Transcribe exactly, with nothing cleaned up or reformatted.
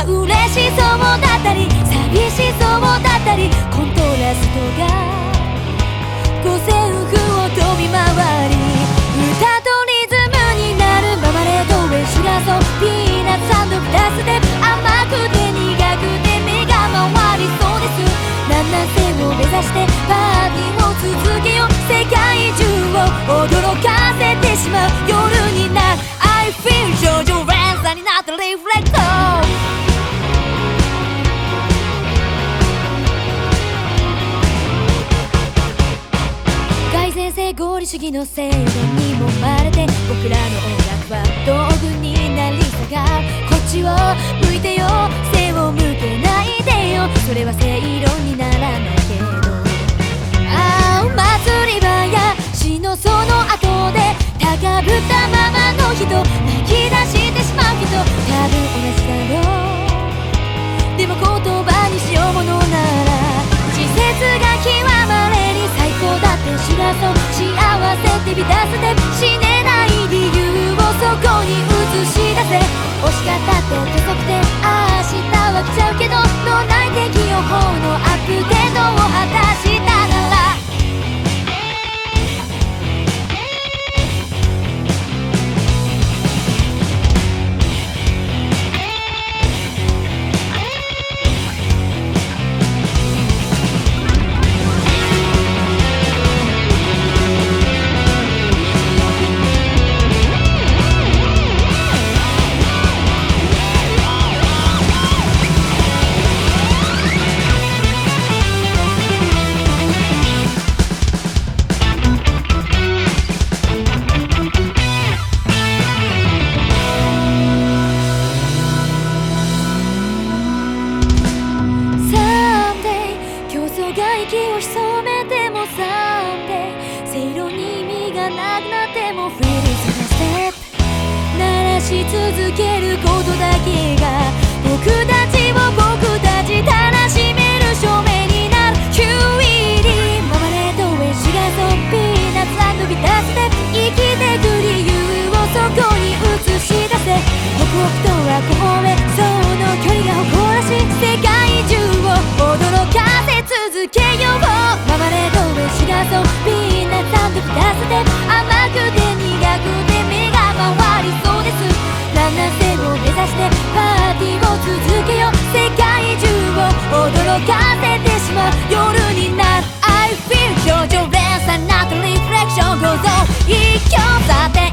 嬉しそうだったり寂しそうだったりコントラストが五線譜を飛び回り歌とリズムになるママレードウェイシュガーソーピーナッツ&プラスで甘くて苦くて目が回りそうです。南南西を目指してパーティーを続けよう。世界中を驚かせてしまう夜になる I feel 上々連鎖になったリフレクト改善性合理主義の正論にもまれて僕らの音楽は道具になり下がる。こっちを向いてよ背を向けないでよそれは正論にならないけどああ祭り場や死のその後で高ぶったままの人泣き出してしまう人多分同じだろう。でも言葉にしようものなら季節が極まれに最高だって知らそう幸せってび出すで死ねない理由をそこに映し出せ押し方って遅くて明日は来ちゃうけど脳内的予報のアップデートを果たしたなら息を潜めてもサンデー正論に意味がなくなってもフェリーズのステップ鳴らし続けることだけが僕たちを僕たちたらしめる証明になる キューイーディー ママレードウェイシュガーソーピーナッツ&ビターステップ生きてく理由をそこに映し出せ北北東はこほめその距離が誇らしい世界中を驚かせ続けようママレードウェイシュガーソーピーナッツ&ビターステップ甘くて苦くて目が回りそうです。南南西を目指してパーティーを続けよう世界中を驚かせてしまう夜になる I feel 上々連鎖になったリフレクション構造一挙さて